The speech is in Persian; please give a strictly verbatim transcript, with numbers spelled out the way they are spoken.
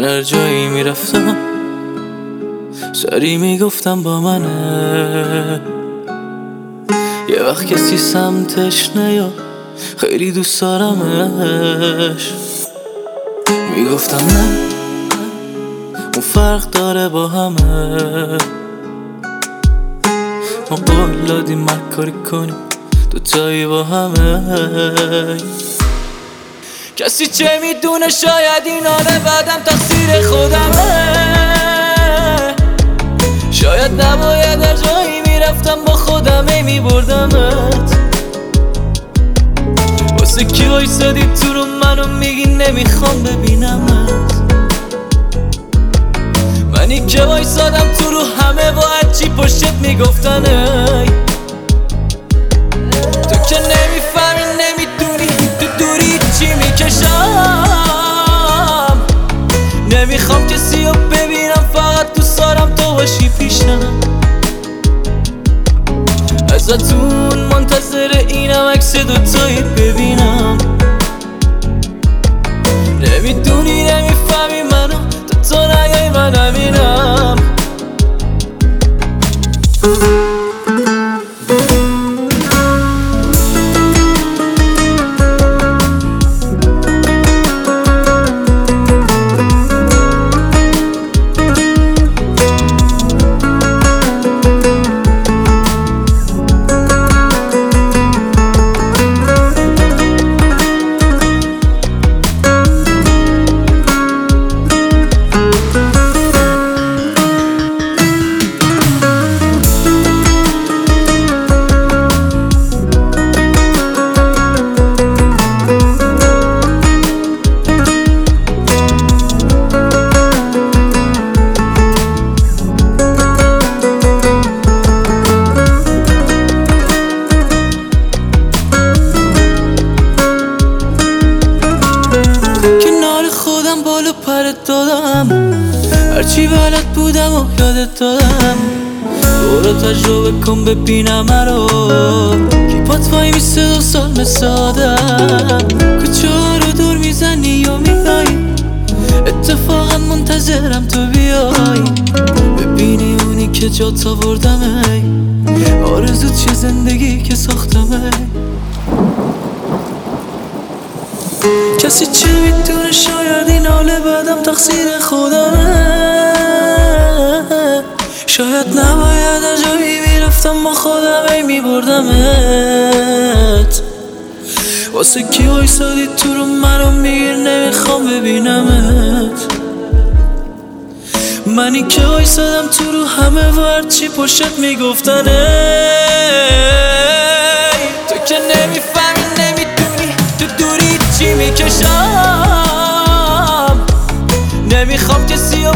من هر جایی میرفتم سری میگفتم با منه. یه وقت کسی سمتش نیا خیلی دوست دارمش، میگفتم نه اون فرق داره با همه. ما قول دادیم مکاری کنیم دوتایی با همه. کسی چه میدونه شاید این آره بعدم تقصیر خودمه. شاید نباید هر جایی میرفتم با خودم ای میبردمت. واسه کی وایسادی تو رو منو میگی نمیخوام ببینمت. منی که وایسادم تو رو همه با هرچی پشت میگفتن ای. تو که نمیفهمی نمیدونی تو دوری چی میکشم. نمیخوام کسی رو ببینم فقط دوست دارم تو باشی پیشم. ازتون منتظر اینم عکس دوتایی ببینم. نمیدونی نمیفهمی منو تا تو نگی من همینم. بالو پرت دادم هرچی بلد بودم و یادت دادم. برو تجربه کن ببینم مرا کی پات وای میسته دو سال مثل آدم. کجا رو دور میزنی یا میایی اتفاقا منتظرم تو بیای. ببینی اونی که جات آوردم ای آرزو چه زندگی که ساختم ای. کسی چه میدونه شاید این حال بعدم تقصیر خودمه. شاید نباید هر جایی میرفتم با خودم ای میبردمت. واسه کی وایسادی تو رو منو میگیر نمیخوام ببینمت. منی که وایسادم تو رو همه و هرچی پشت میگفتن ای. تو که نمیفهمی نمیدونی تو دوری چی میکشم. نمیخوام کسی رو